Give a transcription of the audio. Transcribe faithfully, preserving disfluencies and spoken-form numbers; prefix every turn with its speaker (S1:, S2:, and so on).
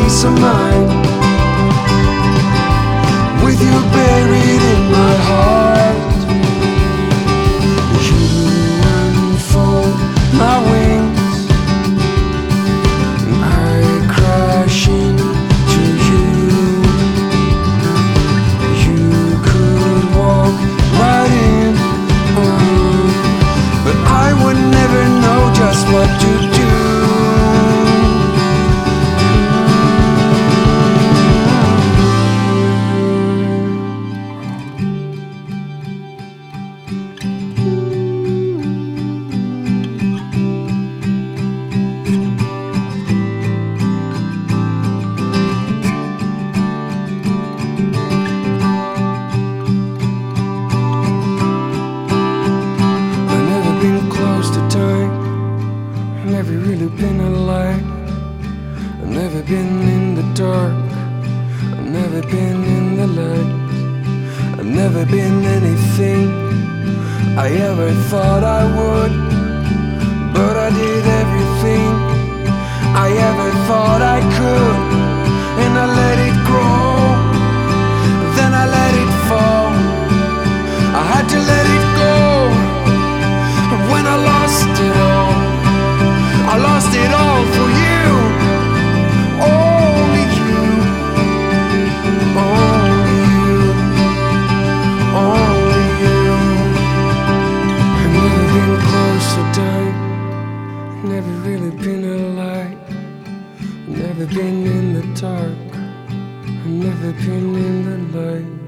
S1: peace of mind. With you buried in my heart, you unfold my wings, and I crash into you. You could walk right in, uh, but I would never know just what to do. Never really been alive. I've never been in the dark. I've never been in the light. I've never been anything I ever thought I would, but I did everything I ever thought I could, and I let it grow, then I let it fall. I had to let it go when I lost it all. I lost it all for you, only you, only you, only you. I've never been close to dying, never really been alive, never been in the dark, I've never been in the light.